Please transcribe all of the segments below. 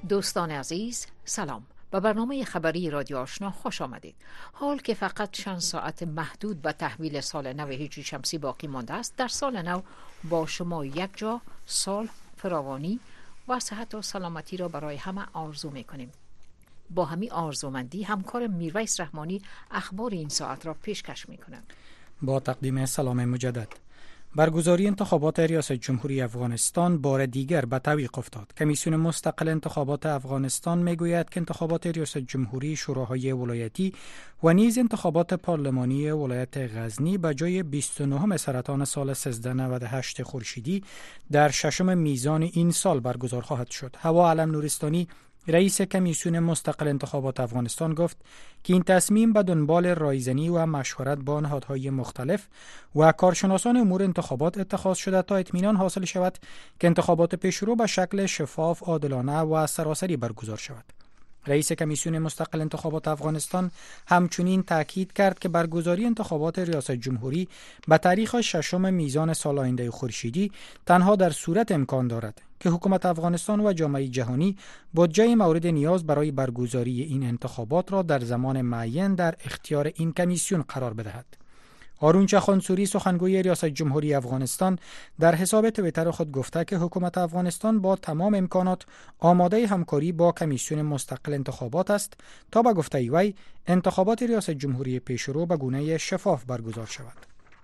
دوستان عزیز سلام، به برنامه خبری رادیو آشنا خوش آمدید. حال که فقط چند ساعت محدود به تحویل سال نو هجری شمسی باقی مانده است، در سال نو با شما یک جا صلح، فراوانی و صحت و سلامتی را برای همه آرزو می‌کنیم. با همین آرزومندی همکار میرویس رحمانی اخبار این ساعت را پیشکش می‌کند. با تقدیم سلام مجدد. برگزاری انتخابات ریاست جمهوری افغانستان بار دیگر به تعویق افتاد. کمیسیون مستقل انتخابات افغانستان میگوید که انتخابات ریاست جمهوری، شوراهای ولایتی و نیز انتخابات پارلمانی ولایت غزنی به جای 29 سرطان سال 1398 خورشیدی در 6 میزان این سال برگزار خواهد شد. هوا علم نورستانی، رئیس کمیسیون مستقل انتخابات افغانستان گفت که این تصمیم به دنبال رایزنی و مشورت با نهادهای مختلف و کارشناسان امور انتخابات اتخاذ شده تا اطمینان حاصل شود که انتخابات پیشرو به شکل شفاف، عادلانه و سراسری برگزار شود. رئیس کمیسیون مستقل انتخابات افغانستان همچنین تاکید کرد که برگزاری انتخابات ریاست جمهوری به تاریخ 6 میزان سال آینده خورشیدی تنها در صورت امکان دارد که حکومت افغانستان و جامعه جهانی بودجه مورد نیاز برای برگزاری این انتخابات را در زمان معین در اختیار این کمیسیون قرار بدهد. هارون چخانسوری، سخنگوی ریاست جمهوری افغانستان، در حساب توییتر خود گفته که حکومت افغانستان با تمام امکانات آماده همکاری با کمیسیون مستقل انتخابات است تا به گفته وی انتخابات ریاست جمهوری پیشرو به گونه شفاف برگزار شود.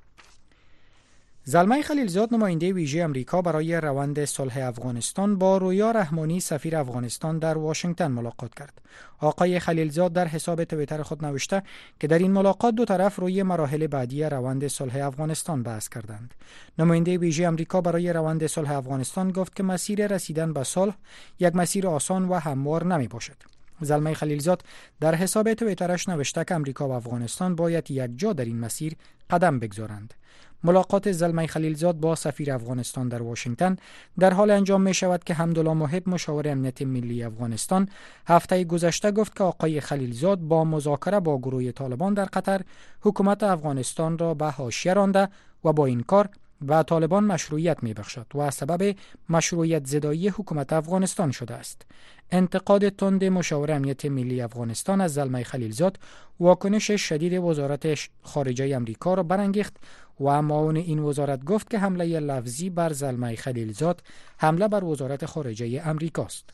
زلمه خلیلزاد، نماینده ویژه امریکا برای روند صلح افغانستان، با رویا رحمانی، سفیر افغانستان در واشنگتن ملاقات کرد. آقای خلیلزاد در حساب توییتر خود نوشته که در این ملاقات دو طرف روی مراحل بعدی روند صلح افغانستان بحث کردند. نماینده ویژه امریکا برای روند صلح افغانستان گفت که مسیر رسیدن به صلح یک مسیر آسان و هموار نمی باشد. زلمه خلیلزاد در حساب توییترش نوشته که امریکا و افغانستان باید یک جا در این مسیر قدم بگذارند. ملاقات زلمه خلیلزاد با سفیر افغانستان در واشنگتن در حال انجام می شود که حمدالله محب، مشاور امنیت ملی افغانستان، هفته گذشته گفت که آقای خلیلزاد با مذاکره با گروه طالبان در قطر حکومت افغانستان را به حاشیه رانده و با این کار و طالبان مشروعیت می بخشد و سبب مشروعیت زدایی حکومت افغانستان شده است. انتقاد تند مشاور امنیت ملی افغانستان از زلمه خلیلزاد واکنش شدید وزارت خارجه امریکا را برانگیخت و معاون این وزارت گفت که حمله لفظی بر زلمه خلیلزاد حمله بر وزارت خارجه امریکاست.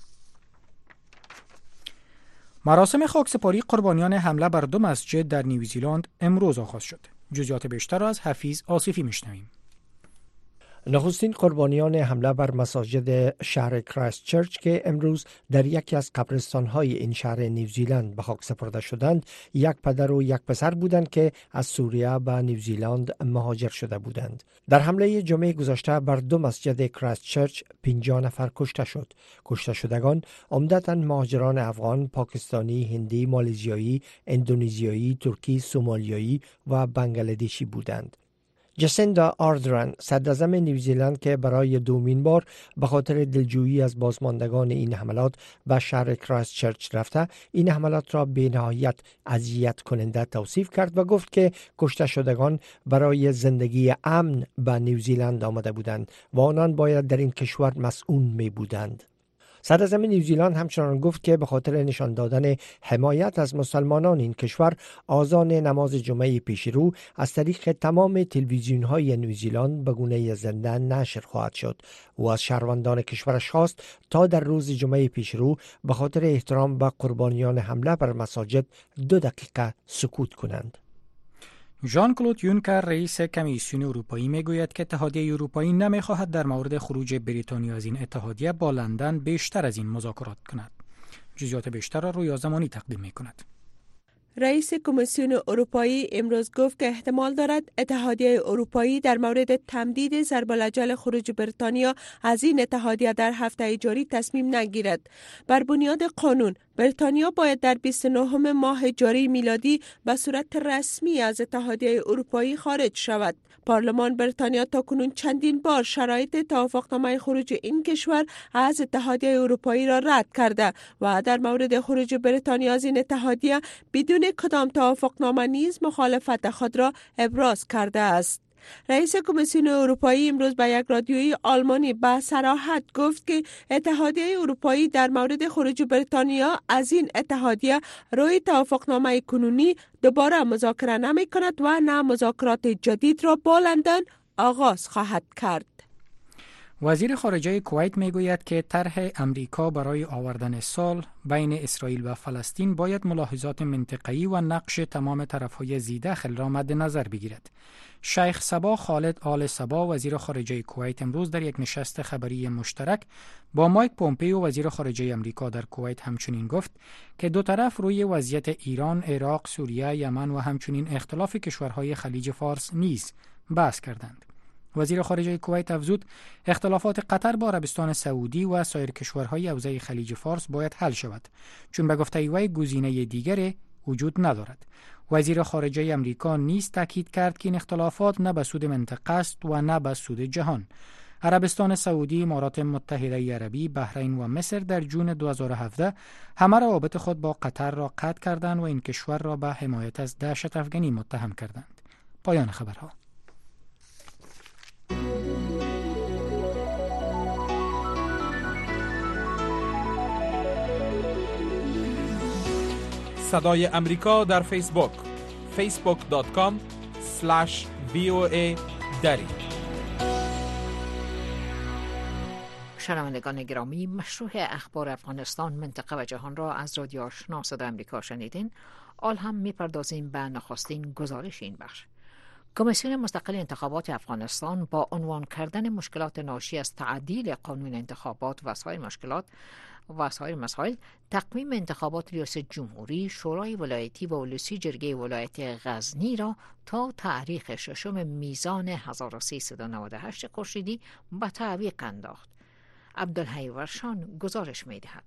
مراسم خاکسپاری قربانیان حمله بر 2 مسجد در نیوزیلند امروز آغاز شد. جزئیات بیشتر را از حفیظ آصفی میشنویم. نخستین قربانیان حمله بر مساجد شهر کرایستچرچ که امروز در یکی از قبرستان‌های این شهر نیوزیلند به خاک سپرده شدند، یک پدر و یک پسر بودند که از سوریه به نیوزیلند مهاجر شده بودند. در حمله جمعه گذشته بر 2 مسجد کرایستچرچ 50 نفر کشته شد. کشته شدگان عمدتاً مهاجران افغان، پاکستانی، هندی، مالزیایی، اندونزیایی، ترکی، سومالیایی و بنگلادشی بودند. جسیندا آردرن، صدراعظم نیوزیلند که برای دومین بار به خاطر دلجویی از بازماندگان این حملات به شهر کرایستچرچ رفته، این حملات را بی‌نهایت اذیت کننده توصیف کرد و گفت که کشته شدگان برای زندگی امن به نیوزیلند آمده بودند و آنان باید در این کشور مسئول می بودند. صدراعظم نیوزیلند همچنان گفت که به خاطر نشان دادن حمایت از مسلمانان این کشور، آذان نماز جمعه پیشرو از طریق تمام تلویزیون‌های نیوزیلند به گونه زنده نشر خواهد شد و از شهروندان کشورش خواست تا در روز جمعه پیشرو به خاطر احترام به قربانیان حمله بر مساجد 2 دقیقه سکوت کنند. ژان کلود یونکر، رئیس کمیسیون اروپایی، میگوید که اتحادیه اروپایی نمیخواهد در مورد خروج بریتانیا از این اتحادیه با لندن بیشتر از این مذاکرات کند. جزئیات بیشتر را رویا زمانی تقدیم میکند. رئیس کمیسیون اروپایی امروز گفت که احتمال دارد اتحادیه اروپایی در مورد تمدید ضرب‌الاجل خروج بریتانیا از این اتحادیه در هفته جاری تصمیم نگیرد. بر بنیاد قانون بریتانیا باید در 29 ماه جاری میلادی به صورت رسمی از اتحادیه اروپایی خارج شود. پارلمان بریتانیا تاکنون چندین بار شرایط توافقنامه خروج این کشور از اتحادیه اروپایی را رد کرده و در مورد خروج بریتانیا از این اتحادیه بدون کدام توافقنامه نیز مخالفت خود را ابراز کرده است. رئیس کمیسیون اروپایی امروز به یک رادیوی آلمانی به صراحت گفت که اتحادیه اروپایی در مورد خروج بریتانیا از این اتحادیه روی توافقنامه کنونی دوباره مذاکره نمی کند و نه مذاکرات جدید را با لندن آغاز خواهد کرد. وزیر خارجه کویت میگوید که طرح امریکا برای آوردن صلح بین اسرائیل و فلسطین باید ملاحظات منطقه‌ای و نقش تمام طرف‌های ذی‌دخل را مد نظر بگیرد. شیخ صباح خالد آل صباح وزیر خارجه کویت امروز در یک نشست خبری مشترک با مایک پومپئو وزیر خارجه امریکا در کویت همچنین گفت که دو طرف روی وضعیت ایران، عراق، سوریه، یمن و همچنین اختلاف کشورهای خلیج فارس نیز بحث کردند. وزیر خارجه کویت افزود اختلافات قطر با عربستان سعودی و سایر کشورهای حوزه خلیج فارس باید حل شود، چون به گفته وی گزینه دیگری وجود ندارد. وزیر خارجه امریکا نیز تاکید کرد که این اختلافات نه به سود منطقه است و نه به سود جهان. عربستان سعودی، امارات متحده عربی، بحرین و مصر در جون 2017 همه روابط خود با قطر را قطع کردند و این کشور را به حمایت از دهشت افغانی متهم کردند. پایان خبرها. صدای امریکا در فیسبوک facebook.com/VOA دری. شنوندگان گرامی، مشروع اخبار افغانستان، منطقه و جهان را از رادیو آشنا صدای امریکا شنیدین. آل هم میپردازیم به نخستین گزارش این بخش. کمیسیون مستقل انتخابات افغانستان با عنوان کردن مشکلات ناشی از تعدیل قانون انتخابات و سایر مسائل تقویم انتخابات ریاست جمهوری، شورای ولایتی و ولسی جرگه ولایت غزنی را تا تاریخ 6 میزان 1398 خورشیدی به تعویق انداخت. عبدالحی ورشان گزارش می‌دهد.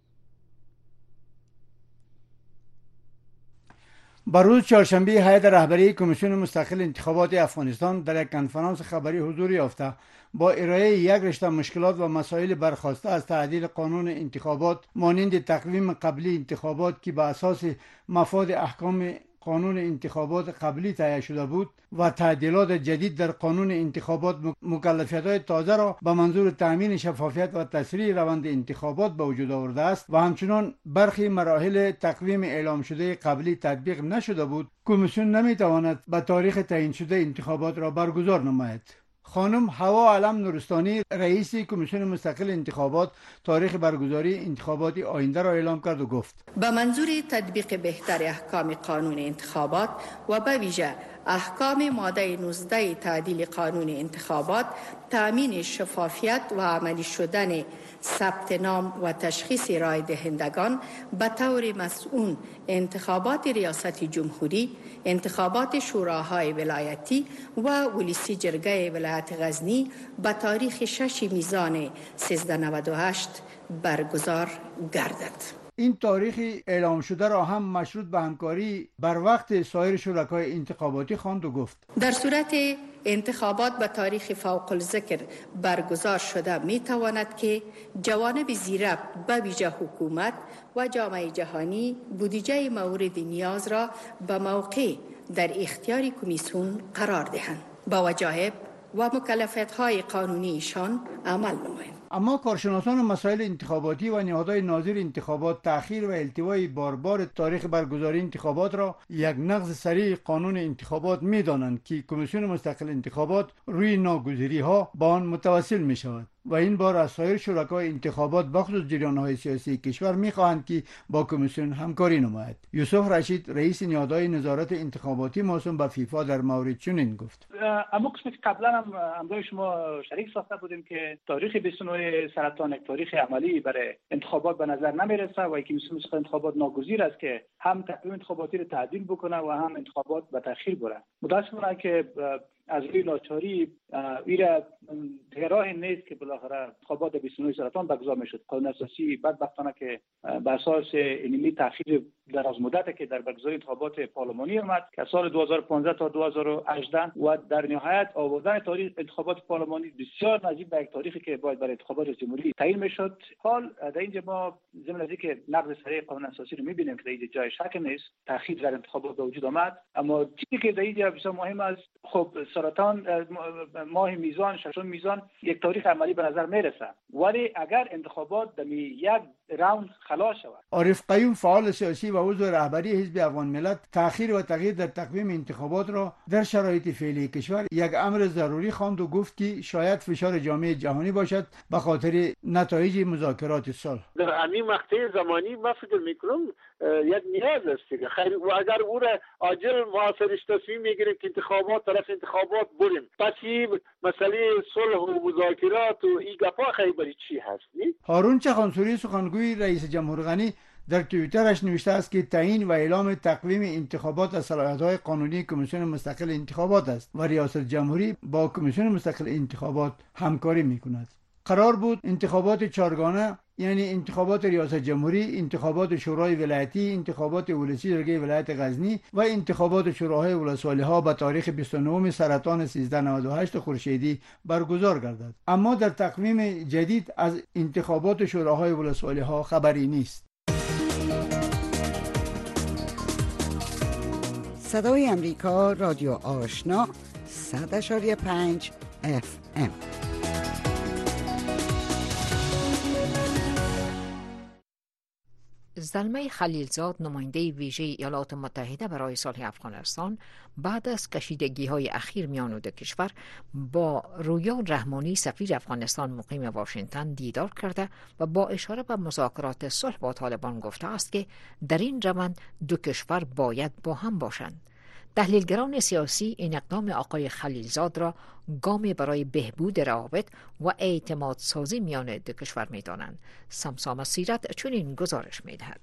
روز چهارشنبه هیئت رهبری کمیسیون مستقل انتخابات افغانستان در یک کنفرانس خبری حضور یافته با ارائه یک رشته مشکلات و مسائل برخاسته از تعدیل قانون انتخابات مانند تقویم قبلی انتخابات که به اساس مفاد احکام قانون انتخابات قبلی تهیه شده بود و تعدیلات جدید در قانون انتخابات مکلفیت‌های تازه را به منظور تأمین شفافیت و تسریع روند انتخابات به وجود آورده است و همچنان برخی مراحل تقویم اعلام شده قبلی تطبیق نشده بود، کمیسیون نمیتواند به تاریخ تعیین شده انتخابات را برگزار نماید. خانم هوا علم نورستانی رئیس کمیسیون مستقل انتخابات تاریخ برگزاری انتخابات آینده را اعلام کرد و گفت به منظور تطبیق بهتر احکام قانون انتخابات و به ویژه احکام ماده 19 تعدیل قانون انتخابات، تأمین شفافیت و عملی شدن ثبت نام و تشخیص رای دهندگان به طور مسئول، انتخابات ریاست جمهوری، انتخابات شوراهای ولایتی و ولسی جرگه ولایت غزنی به تاریخ 6 میزان 1398 برگزار گردد. این تاریخ اعلام شده را هم مشروط به همکاری بر وقت سایر شرکای انتخاباتی خواند و گفت در صورت انتخابات به تاریخ فوق الذکر برگزار شده می تواند که جوانب زیربط به ویژه حکومت و جامعه جهانی بودجه مورد نیاز را به موقع در اختیار کمیسیون قرار دهند، با وجایب و مکلفیت‌های قانونیشان عمل نمایند. اما کارشناسان مسائل انتخاباتی و نهادهای ناظر انتخابات تأخیر و التوای باربار تاریخ برگزاری انتخابات را یک نقض صریح قانون انتخابات می‌دانند که کمیسیون مستقل انتخابات روی ناگزیری‌ها با آن متوسل می‌شود و این بار از سایر شرکای انتخابات بخصوص جریان‌های سیاسی کشور می‌خواهند که با کمیسیون همکاری نماید. یوسف رشید رئیس نهادهای نظارت انتخاباتی موسوم به فیفا در مورد چنین گفت اما قسمت قبلا هم همراه شما شریک ساخته بودیم که تاریخ 29 سرطان یک تاریخ عملی برای انتخابات به نظر نمیرسه و کمیسیون مستقل انتخابات ناگزیر است که هم تقویم انتخاباتی رو تعدیل بکنه و هم انتخابات به تأخیر بره. متاسفانه که از روی لاچاری ایرا دیگر راه نیست که بالاخره انتخابات 29 سرطان برگزار میشد. قانون اساسی بدبختانه که بر اساس اینمی تاخیر دراز مدت که در برگزاری انتخابات پارلمانی آمد که سال 2015 تا 2018 و در نهایت آوردن تاریخ انتخابات پارلمانی بسیار نزدیک به یک تاریخی که باید برای انتخابات جمهوری تعیین میشد. حال در اینجا ما ضمن از اینکه نقض صریح قانون اساسی رو میبینیم که در اینجا جای شک نیست، تاخیر در انتخابات به وجود آمد. اما چیزی که در اینجا بسیار مهم است، خب سرطان ماه میزان، ششم میزان یک تاریخ عملی به نظر میرسه، ولی اگر انتخابات در یک راوند خلاص شود. عارف قیوم فعال سیاسی و عضو رهبری حزب افغان ملت تأخیر و تغییر در تقویم انتخابات را در شرایط فعلی کشور یک امر ضروری خواند و گفت که شاید فشار جامعه جهانی باشد به خاطر نتایج مذاکرات صلح. در همین مقطع زمانی من فکر میکنم یک نیاز است که خیر و اگر او را عاجل موثرش تصمیم میگیریم که طرف انتخابات بریم، پس این مسئله صلح و مذاکرات و این گپا خیلی برای چی هست؟ هارون چخانسوری سخنگوی رئیس جمهور غنی در توییترش نوشته است که تعیین و اعلام تقویم انتخابات از صلاحیت‌های قانونی کمیسیون مستقل انتخابات است و ریاست جمهوری با کمیسیون مستقل انتخابات همکاری می‌کند. قرار بود انتخابات چهارگانه، یعنی انتخابات ریاست جمهوری، انتخابات شورای ولایتی، انتخابات ولسی جرگه ولایت غزنی و انتخابات شوراهای ولسوالی‌ها به تاریخ 29 سرطان 1398 خورشیدی برگزار گردد. اما در تقویم جدید از انتخابات شوراهای ولسوالی‌ها خبری نیست. صدای امریکا، رادیو آشنا، 100.5 FM. زلمه خلیلزاد، نماینده ویژه ایالات متحده برای صلح افغانستان، بعد از کشیدگی‌های اخیر میان دو کشور با رویا رحمانی سفیر افغانستان مقیم واشنگتن دیدار کرده و با اشاره به مذاکرات صلح با طالبان گفته است که در این روند دو کشور باید با هم باشند. تحلیلگران سیاسی این اقدام آقای خلیلزاد را گامی برای بهبود روابط و اعتماد سازی میان دو کشور می‌دانند. سمسام سیرت چنین گزارش می‌دهد.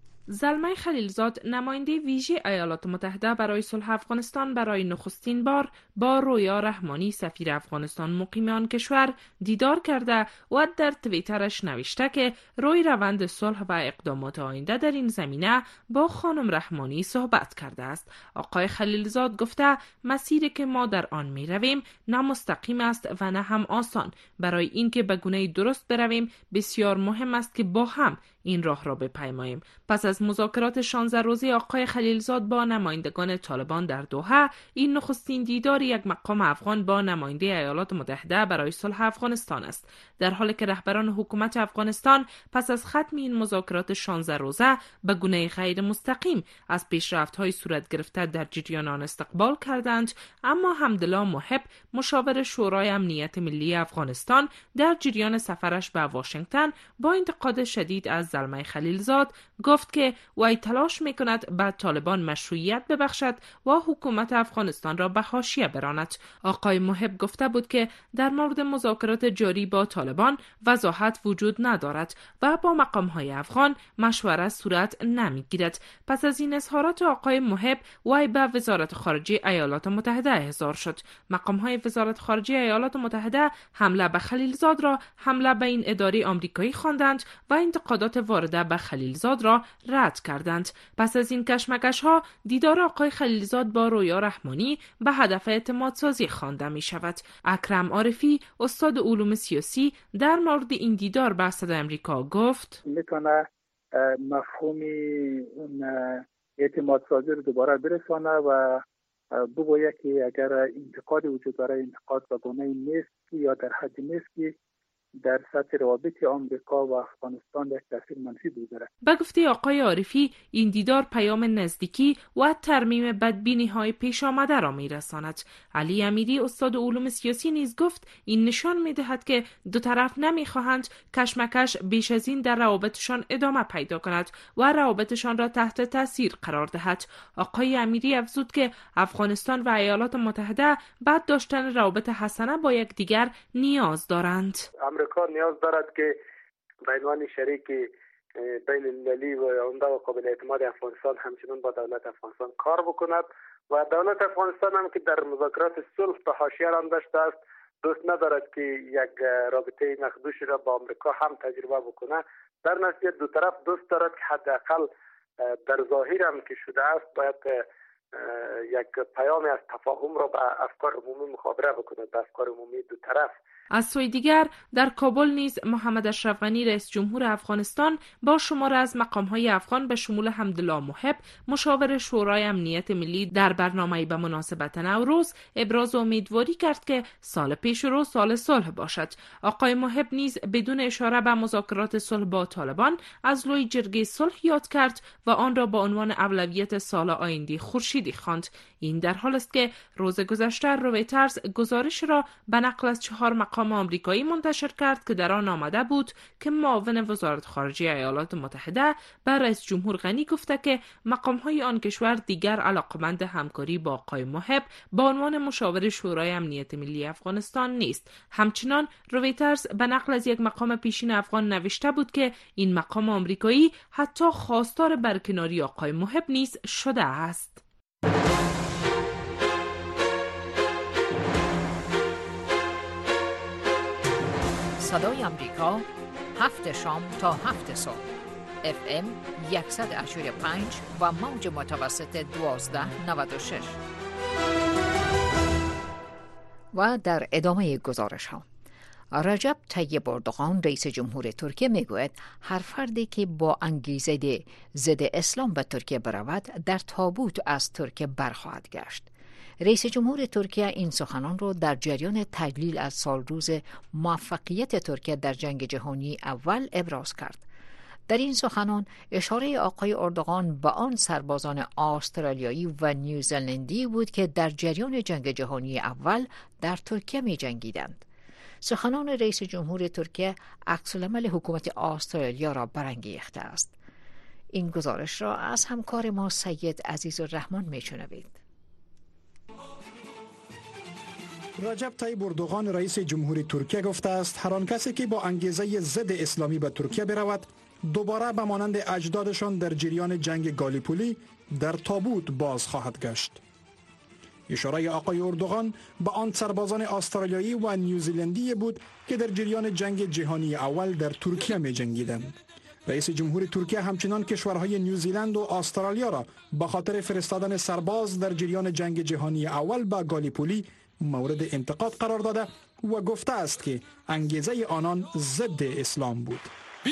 زلمه خلیلزاد، نماینده ویژه ایالات متحده برای صلح افغانستان، برای نخستین بار با رویا رحمانی سفیر افغانستان مقیم آن کشور دیدار کرده و در توییترش نوشته که روی روند صلح و اقدامات آینده در این زمینه با خانم رحمانی صحبت کرده است. آقای خلیلزاد گفته مسیری که ما در آن می رویم نه مستقیم است و نه هم آسان. برای اینکه به گونه درست برویم بسیار مهم است که با هم این راه را بپیماییم. پس از مذاکرات 16 روزه آقای خلیلزاد با نمایندگان طالبان در دوحه، این نخستین دیدار یک مقام افغان با نماینده ایالات متحده برای صلح افغانستان است، در حالی که رهبران حکومت افغانستان پس از ختم این مذاکرات 16 روزه به گونه غیر مستقیم از پیشرفت‌های صورت گرفته در جریان آن استقبال کردند. اما حمدالله محب، مشاور شورای امنیت ملی افغانستان، در جریان سفرش به واشنگتن با انتقاد شدید از زلمه خلیلزاد گفت که وی تلاش میکند به طالبان مشروعیت ببخشد و حکومت افغانستان را به حاشیه براند. آقای محب گفته بود که در مورد مذاکرات جاری با طالبان وضاحت وجود ندارد و با مقام‌های افغان مشورت صورت نمیگیرد. پس از این اظهارات آقای محب، وی به وزارت خارجه ایالات متحده احضار شد. مقام‌های وزارت خارجه ایالات متحده حمله به خلیلزاد را حمله به این اداره آمریکایی خواندند و انتقادات وارده به خلیلزاد را رد کردند. پس از این کشمکش‌ها، دیدار آقای خلیلزاد با رویا رحمانی به هدف اعتماد سازی خوانده می شود. اکرم عارفی، استاد علوم سیاسی، در مورد این دیدار به صدای امریکا گفت میتونه مفهومی اون اعتماد سازی رو دوباره برسانه و بگوید که اگر انتقاد وجود داره، انتقاد به گونه نیست یا در حد نیست که در سطح روابط آمریکا و افغانستان یک تاثیر منفی بگذارد. به گفته آقای عارفی، این دیدار پیام نزدیکی و ترمیم بدبینی‌های پیش آمده را می‌رساند. علی امیری، استاد علوم سیاسی، نیز گفت این نشان می‌دهد که دو طرف نمی‌خواهند کشمکش بیش از این در روابطشان ادامه پیدا کند و روابطشان را تحت تاثیر قرار دهد. آقای امیری افزود که افغانستان و ایالات متحده بعد داشتن روابط حسنه با یکدیگر نیاز دارند. امریکا نیاز دارد که به عنوان شریک بین المللی و عمده و قابل اعتماد افغانستان همچنان با دولت افغانستان کار بکند و دولت افغانستان هم که در مذاکرات صلح به حاشیه رانده است دوست ندارد که یک رابطه نخدوشی را با آمریکا هم تجربه بکنه. در نتیجه دو طرف دوست دارد که حداقل در ظاهر هم که شده است باید یک پیامی از تفاهم را به افکار عمومی مخابره بکنه، به افکار عمومی دو طرف. از سوی دیگر در کابل نیز محمد اشرف غنی رئیس جمهور افغانستان با شمار از مقام‌های افغان به شمول حمدالله محب مشاور شورای امنیت ملی در برنامه‌ای به مناسبت نوروز ابراز امیدواری کرد که سال پیش رو سال صلح باشد. آقای محب نیز بدون اشاره به مذاکرات صلح با طالبان از لوی جرگه صلح یاد کرد و آن را با عنوان اولویت سال آینده خورشیدی خواند. این در حال است که روز گذشته رویترز گزارش را به نقل از 4 مقام آمریکایی منتشر کرد که در آن آمده بود که معاون وزارت خارجه ایالات متحده به رئیس جمهور غنی گفته که مقام‌های آن کشور دیگر علاقمند همکاری با آقای محب با عنوان مشاور شورای امنیت ملی افغانستان نیست. همچنان رویترز به نقل از یک مقام پیشین افغان نوشته بود که این مقام آمریکایی حتی خواستار برکناری آقای محب نیز شده است. صدای امریکا 7 شام تا 7 صبح FM 100.5 و موج متوسط 1296. و در ادامه گزارش ها، رجب طیب اردوغان رئیس جمهور ترکیه میگوید هر فردی که با انگیزه ضد اسلام به ترکیه برود در تابوت از ترکیه برخواهد گشت. رئیس جمهور ترکیه این سخنان را در جریان تجلیل از سالروز موفقیت ترکیه در جنگ جهانی اول ابراز کرد. در این سخنان اشاره آقای اردوغان به آن سربازان استرالیایی و نیوزلندی بود که در جریان جنگ جهانی اول در ترکیه می جنگیدند. سخنان رئیس جمهور ترکیه عکس‌العمل حکومت استرالیا را برانگیخته است. این گزارش را از همکار ما سید عزیزالرحمن میشنوید. رجب طیب اردوغان رئیس جمهور ترکیه گفته است هر آن کسی که با انگیزه ضد اسلامی به ترکیه برود دوباره به مانند اجدادشان در جریان جنگ گالیپولی در تابوت باز خواهد گشت. اشاره آقای اردوغان به آن سربازان استرالیایی و نیوزیلندی بود که در جریان جنگ جهانی اول در ترکیه می جنگیدند. رئیس جمهور ترکیه همچنان کشورهای نیوزیلند و استرالیا را به خاطر فرستادن سرباز در جریان جنگ جهانی اول به گالیپولی مورد انتقاد قرار داده و گفته است که انگیزه آنان ضد اسلام بود.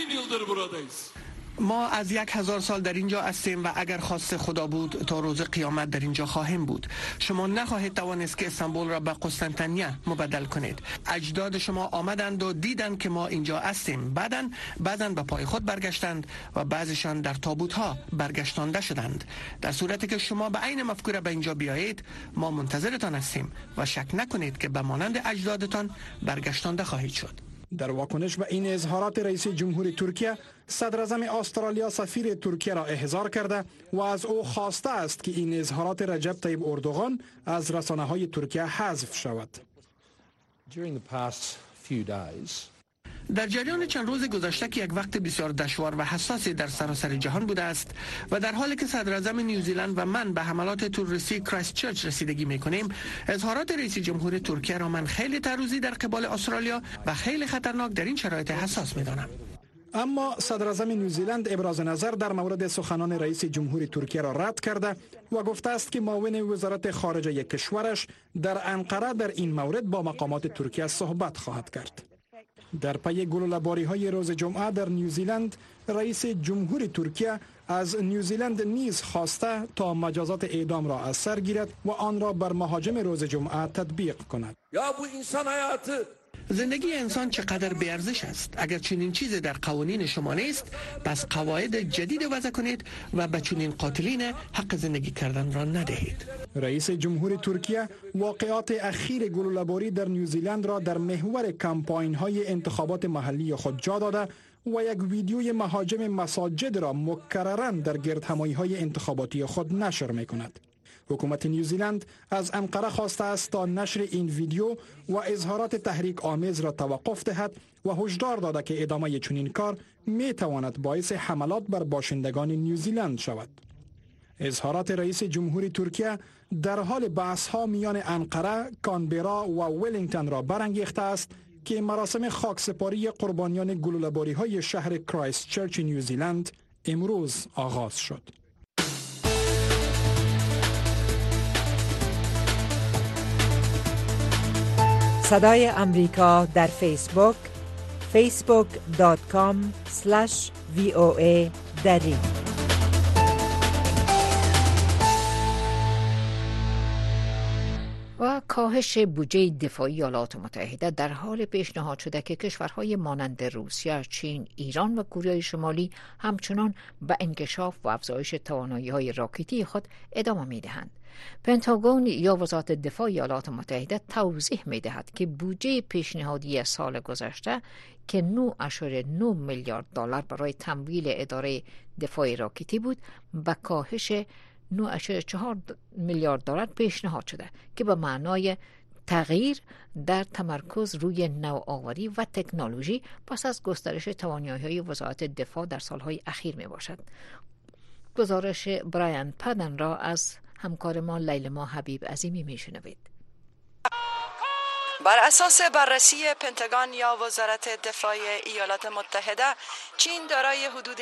ما از 1000 سال در اینجا هستیم و اگر خواست خدا بود تا روز قیامت در اینجا خواهیم بود. شما نخواهید توانست که استانبول را به قسطنطنیه مبدل کنید. اجداد شما آمدند و دیدند که ما اینجا هستیم. بعداً به پای خود برگشتند و بعضیشان در تابوت ها برگشتانده شدند. در صورتی که شما به عین مفکوره به اینجا بیایید ما منتظرتان هستیم و شک نکنید که به مانند اجدادتان برگشتانده خواهید شد. در واکنش به این اظهارات رئیس جمهور ترکیه، صدر اعظم استرالیا سفیر ترکیه را احضار کرده و از او خواسته است که این اظهارات رجب طیب اردوغان از رسانه‌های ترکیه حذف شود. در جریان چند روز گذشته که یک وقت بسیار دشوار و حساسی در سراسر جهان بوده است و در حالی که صدر اعظم نیوزیلند و من به حملات تروریستی کرایست چرچ رسیدگی میکنیم، اظهارات رئیس جمهور ترکیه را من خیلی تعرضی در قبال استرالیا و خیلی خطرناک در این شرایط حساس میدانم. اما صدر اعظم نیوزیلند ابراز نظر در مورد سخنان رئیس جمهور ترکیه را رد کرده و گفته است که معاون وزارت خارجه کشورش در انقره در این مورد با مقامات ترکیه صحبت خواهد کرد. در پی گلوله‌باری‌های روز جمعه در نیوزیلند، رئیس جمهور ترکیه از نیوزیلند نیز خواسته تا مجازات اعدام را از سر گیرد و آن را بر مهاجم روز جمعه تطبیق کند. زندگی انسان چقدر بی‌ارزش است. اگر چنین چیزی در قوانین شما نیست، پس قواعد جدید وضع کنید و به چنین قاتلین حق زندگی کردن را ندهید. رئیس جمهور ترکیه واقعات اخیر گلوله‌باری در نیوزیلند را در محور کمپاین‌های انتخابات محلی خود جا داده و یک ویدیوی مهاجم مساجد را مکرراً در گردهمایی‌های انتخاباتی خود نشر می‌کند. حکومت نیوزیلند از انقره خواسته است تا نشر این ویدیو و اظهارات تحریک آمیز را توقف دهد و هشدار داده که ادامه چنین کار می تواند باعث حملات بر باشندگان نیوزیلند شود. اظهارات رئیس جمهوری ترکیه در حال بحث‌ها میان انقره، کانبرا و ولینگتن را برانگیخته است که مراسم خاکسپاری قربانیان گلوله‌باری‌های شهر کرایست چرچ نیوزیلند امروز آغاز شد. صدای امریکا در فیسبوک facebook.com/VOA دری. و کاهش بودجه دفاعی ایالات متحده در حال پیشنهاد شده که کشورهای مانند روسیه، چین، ایران و کره شمالی همچنان به انکشاف و افزایش توانایی‌های راکتی خود ادامه می‌دهند. پنتاگون یا وزارت دفاع ایالات متحده توضیح می‌دهد که بودجه پیشنهادی سال گذشته که 9.9 میلیارد دلار برای تمویل اداره دفاع راکتی بود، به کاهش 9.4 میلیارد دلار پیشنهاد شده که به معنای تغییر در تمرکز روی نوآوری و تکنولوژی پس از گسترش توانایی‌های وزارت دفاع در سالهای اخیر می باشد. گزارش برایان پدن را از همکار ما لیلما حبیب عظیمی می شنوید. بر اساس بررسی پنتاگون یا وزارت دفاع ایالات متحده، چین دارای حدود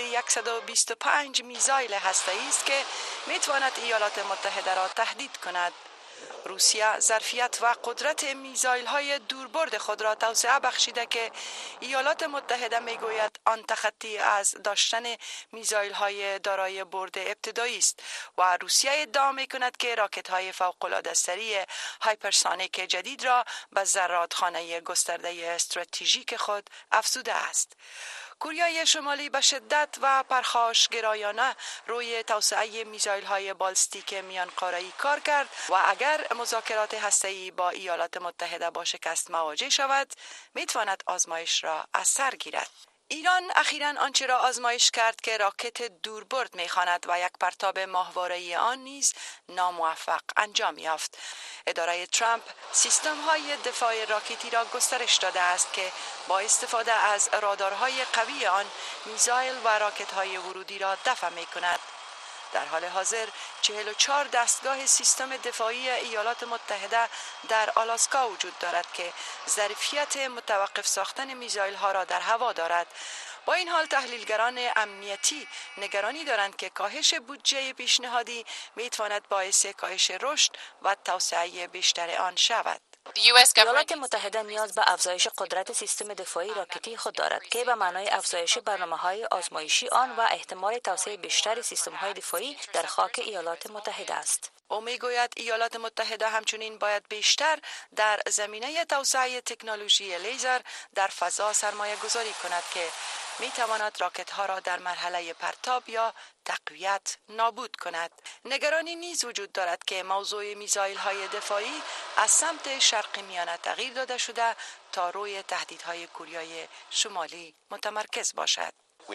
125 میزایل هسته‌ای است که میتواند ایالات متحده را تهدید کند. روسیه ظرفیت و قدرت میزایل های دوربرد خود را توسعه بخشیده که ایالات متحده میگوید آن تخطی از داشتن میزایل های دارای برد ابتدایی است و روسیه ادعا میکند که راکت های فوق العاده سری هایپرسونیک جدید را به زرادخانه گسترده استراتژیک خود افزوده است. کره شمالی به شدت و پرخاشگرایانه روی توسعه میزایل های بالستیک میان قاره‌ای کار کرد و اگر مذاکرات هسته‌ای با ایالات متحده با شکست مواجه شود، میتواند آزمایش را از سر گیرد. ایران اخیراً آنچه را آزمایش کرد که راکت دوربرد می‌خواند و یک پرتاب ماهواره‌ای آن نیز ناموفق انجام یافت. اداره ترامپ سیستم‌های دفاع راکتی را گسترش داده است که با استفاده از رادارهای قوی آن میزایل و راکت‌های ورودی را دفع می‌کند. در حال حاضر 44 دستگاه سیستم دفاعی ایالات متحده در آلاسکا وجود دارد که ظرفیت متوقف ساختن میزایل ها را در هوا دارد. با این حال تحلیلگران امنیتی نگرانی دارند که کاهش بودجه پیشنهادی میتواند باعث کاهش رشد و توسعه بیشتر آن شود. ایالات متحده نیاز به افزایش قدرت سیستم دفاعی راکتی خود دارد که به معنای افزایش برنامه‌های آزمایشی آن و احتمال توسعه بیشتر سیستم‌های دفاعی در خاک ایالات متحده است. او میگوید ایالات متحده همچنین باید بیشتر در زمینه توسعه تکنولوژی لیزر در فضا سرمایه گذاری کند که می تواند راکت ها را در مرحله پرتاب یا تقویت نابود کند. نگرانی نیز وجود دارد که موضوع میزایل های دفاعی از سمت شرق میانه تغییر داده شده تا روی تهدیدهای کره شمالی متمرکز باشد.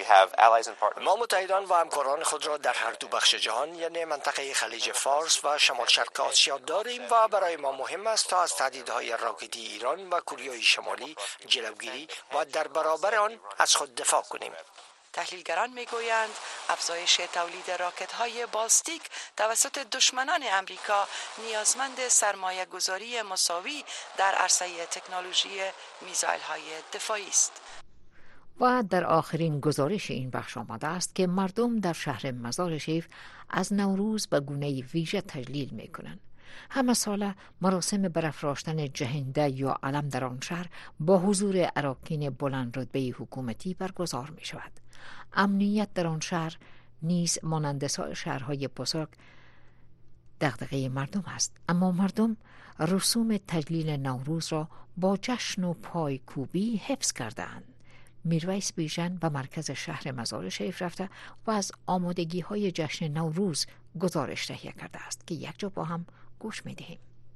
ما متحدان و همکاران خود را در هر دو بخش جهان یعنی منطقه خلیج فارس و شمال شرق آسیا داریم و برای ما مهم است تا از تهدیدهای راکتی ایران و کره شمالی جلوگیری و در برابر آن از خود دفاع کنیم. تحلیلگران میگویند افزایش تولید راکت‌های بالستیک توسط دشمنان امریکا نیازمند سرمایه گذاری مساوی در عرصه تکنولوژی میزایل‌های دفاعی است. و در آخرین گزارش این بخش آمده است که مردم در شهر مزار شریف از نوروز به گونه ویژه تجلیل می کنند. همه ساله مراسم برافراشتن جهنده یا علم در آن شهر با حضور اراکین بلند رتبه حکومتی برگزار می شود. امنیت در آن شهر نیز مانند سایر شهرهای بزرگ دغدغه مردم است، اما مردم رسوم تجلیل نوروز را با جشن و پایکوبی حفظ کردند. میرویس بیژن به مرکز شهر مزار شریف رفته و از آمادگی‌های جشن نوروز گزارش تهیه کرده است که یک جا با هم گوش می‌دهیم.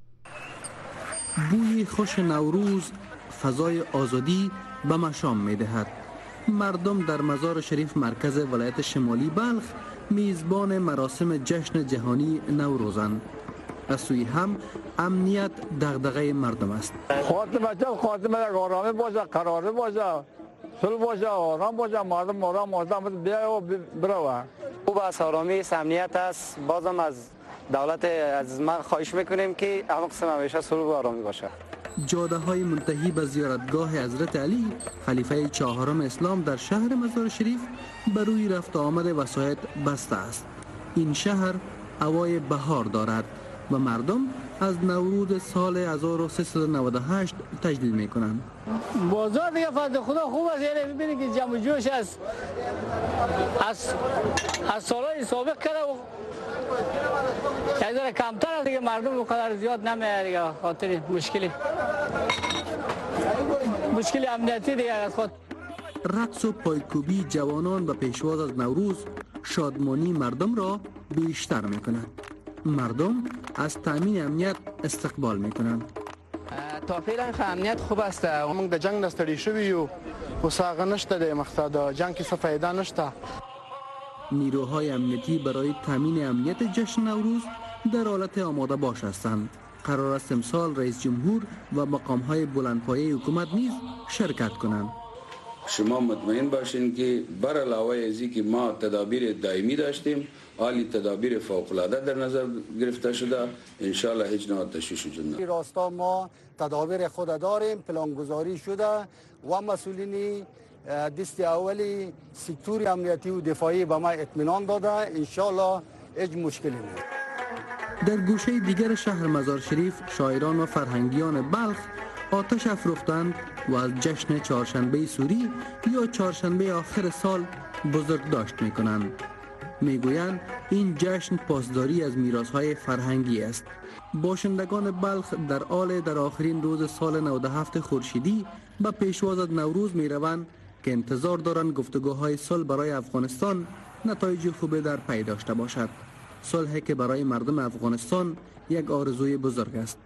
بوی خوش نوروز فضای آزادی به مشام می‌دهد. مردم در مزار شریف مرکز ولایت شمالی بلخ میزبان مراسم جشن جهانی نوروزند. از سوی هم امنیت دغدغه مردم است. خاتمه آرامی باشه، قراره باشه، صلح باشه، آرام باشه، مردم بیا و برو. خوب است، آرامی است، امنیت است. بازم از دولت از ما خواهش میکنیم که همه قسم همیشه سرور و آرامی باشه. جاده های منتهی به زیارتگاه حضرت علی خلیفه چهارم اسلام در شهر مزار شریف بر روی رفت آمد وسایط بسته است. این شهر هوای بهار دارد و مردم از نوروز سال 1398 تجلیل می کنند. بازار دیگه فضل خدا خوب است، یعنی ببینید که جمع جوش است از سالهای سابق کرده و یه کمتر است دیگه، مردم اونقدر زیاد نمیاد دیگه، خاطر مشکل امنیتی دیگه از خود. رقص و پایکوبی جوانان و پیشواز از نوروز شادمانی مردم را بیشتر می کند. مردم از تامین امنیت استقبال می کنند. تا فعلا امنیت خوب است. موږ د جنگ نستړي شوي یو، خو ساغه نشته، د مقصد جنگ کې څه فایده نشته. نیروهای امنیتی برای تامین امنیت جشن نوروز در حالت آماده باش هستند. قرار است امسال رئیس جمهور و مقام‌های بلندپایه حکومت نیز شرکت کنند. شما مطمئن باشین که بر علاوه از اینکه ما تدابیر دائمی داشتیم، عالی تدابیر فوق‌العاده در نظر گرفته شده، ان شاء الله هیچ نوع تشویش وجود ندارد. راستا ما تدابیر خود داریم، پلانگذاری شده و مسئولین دست اولی سکتور امنیتی و دفاعی به ما اطمینان داده، ان شاء الله هیچ مشکلی نیست. در گوشه دیگر شهر مزار شریف شاعران و فرهنگیان بلخ آتش افروختند و از جشن چهارشنبه سوری یا چهارشنبه آخر سال بزرگ داشت می کنند. می گویند این جشن پاسداری از میراث‌های فرهنگی است. باشندگان بلخ در حال در آخرین روز سال 97 خورشیدی به پیشواز از نوروز می روند که انتظار دارند گفتگوهای صلح برای افغانستان نتایج خوبی در پی داشته باشد. صلحی که برای مردم افغانستان یک آرزوی بزرگ است.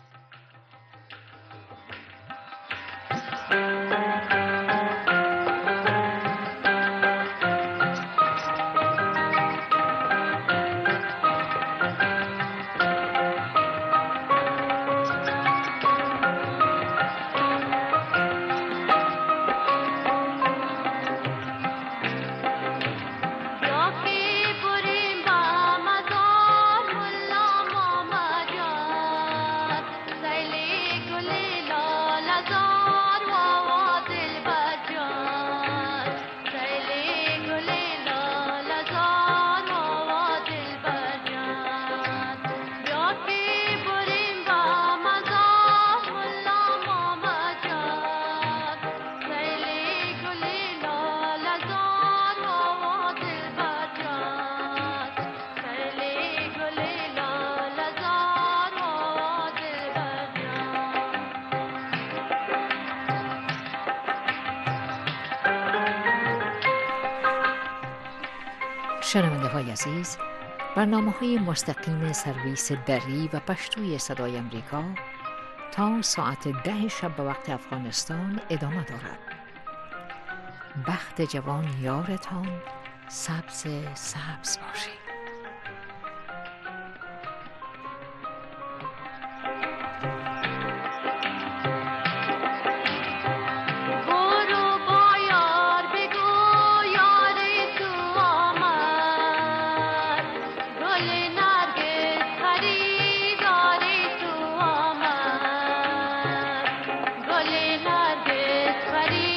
شنونده های عزیز، برنامه های مستقیم سرویس دری و پشتوی صدای امریکا تا ساعت 10 شب به وقت افغانستان ادامه دارد. بخت جوان یارتان، سبز باشید.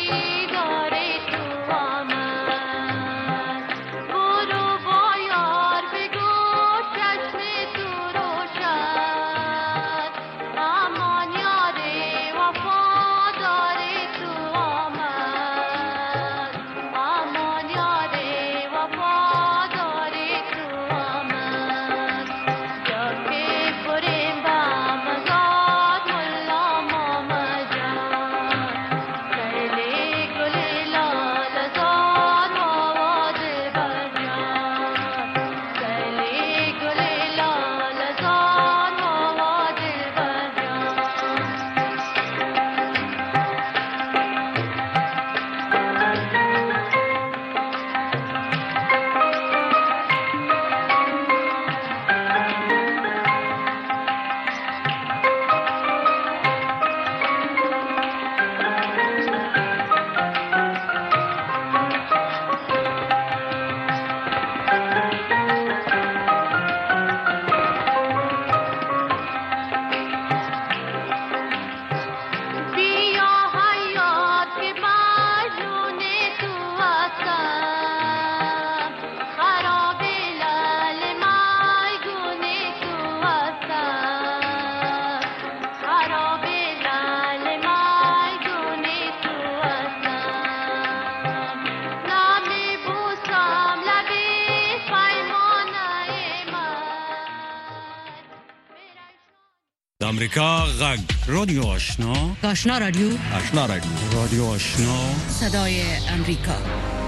Bye. امریکا غږ رادیو آشنا رادیو رادیو آشنا صدای امریکا